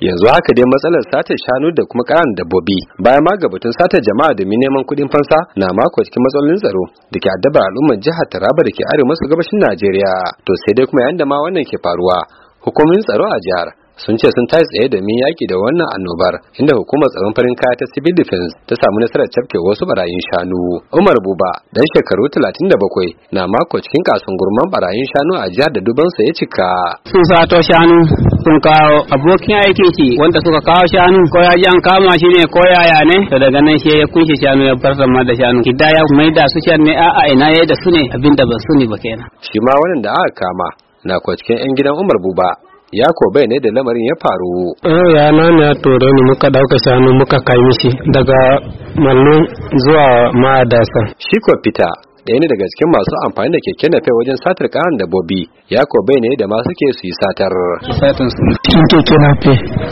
yanzu haka dai matsalar satar shanu da kuma ƙananan dabbobi bayan ma gabatun satar jama'a domin neman kuɗin fansa na mako cikin matsalolin tsaro da ke addabar al'ummar jihar Taraba da ke arewa maso gabashin Najeriya. To sai dai kuma yayin da ma wannan ke faruwa, hukumomin tsaro a jihar sun ce sun tashi tsaye domin yaki da wannan annobar, inda hukumar tsaron farin kaya ta civil defense ta samu nasarar cafke wasu barayin shanu. Umar Buba dan shekaru 37 na mako cikin kasan gurman barayin shanu a jihar da dubansa ya cika. Sun sato shanu sun kawo abokin aikin shi wanda suka kawo shanu ko ya ji an kama shi ne ko yaya ne, to daga nan shi ya kunshe shanu ya bar sama da shanu kidaya mai da su shan ne a'a ina yayi da su ne abinda ban sani ba kenan. Shi ma wannan da aka kama na ko cikin yan gidan Umar Buba ya ko bai ne da lamarin ya faru. Ya nana ya tore ni muka dauka shanu muka kai mishi daga Mallu zuwa Madasa. Shi ko fita ɗaya ne daga cikin masu amfani da keke nafe wajen satar ƙananan dabbobi, ya ko bai ne da masu ke su yi satar. Satin su keke nafe,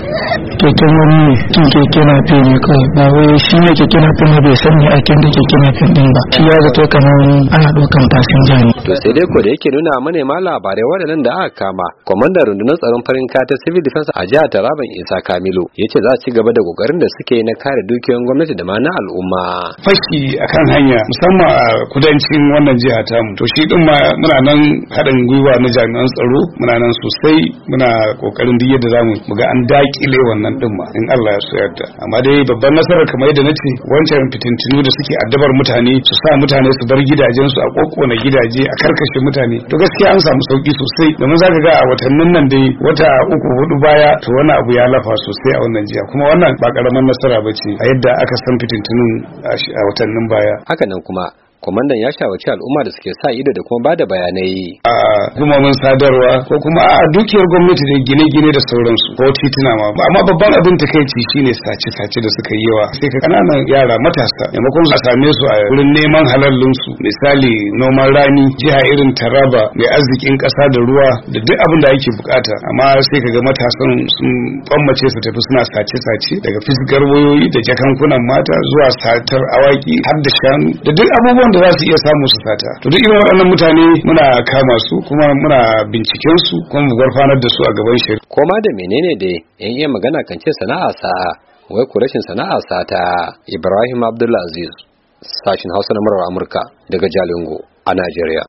keke wani keke nafe ne kawai, ba wai shi ne keke nafe ne bai sani aikin da keke nafe din ba. Shi ya zato kamar ana ɗaukan fasinja ne. To sai dai ko da yake nuna manema labarai waɗannan da aka kama, kwamandan rundunar tsaron farin kaya ta civil defense a jihar Taraban Isa Kamilu ya ce za su ci gaba da kokarin da suke na kare dukiyoyin gwamnati da ma na al'umma. Fashi akan hanya musamman a kudancin wannan jiha tamu, to shi din ma muna nan haɗin gwiwa na jami'an tsaro, muna nan sosai muna kokarin duk yadda zamu ga an dakile wannan din ma in Allah ya so yarda. Amma dai babban nasarar kamar yadda nace, wancan fitintunu da suke addabar mutane su sa mutane su bar gidajensu a kokona gidaje a karkashe mutane, to gaskiya an samu sauki sosai, domin zaka ga a watannin nan dai wata 3-4 baya to wani abu ya lafa sosai a wannan jiha, kuma wannan ba karaman nasara bace a yadda aka san fitintunun a watannin baya. Haka nan kuma kwamandan ya shawarci al'umma da suke sa ido da kuma bada bayanai a hukumomin sadarwa ko kuma a dukiyar gwamnati da gine-gine da sauransu ko tituna ma. Amma babban abin takeici shine sace-sace da suka yi yawa, sai ka kananan yara matasa maimakon su same su a wurin neman halallun su, misali noman rani, jiha irin Taraba mai arzikin kasa da ruwa da duk abin da ake bukata, amma sai ka ga matasan sun bammace su tafi suna sace-sace, daga fisgar wayoyi da jakankunan mata zuwa satar awaki har da shanu da duk abubuwan da za su iya samu su sata. To duk irin waɗannan mutane muna kama su kuma muna binciken su kuma mu gurfanar da su a gaban shari'a. Koma da menene dai yan iya magana kan ce sana'a sa'a, wai ku rashin sana'a sata. Ibrahim Abdulaziz, sashin Hausa na murar Amurka daga Jalingo a Najeriya.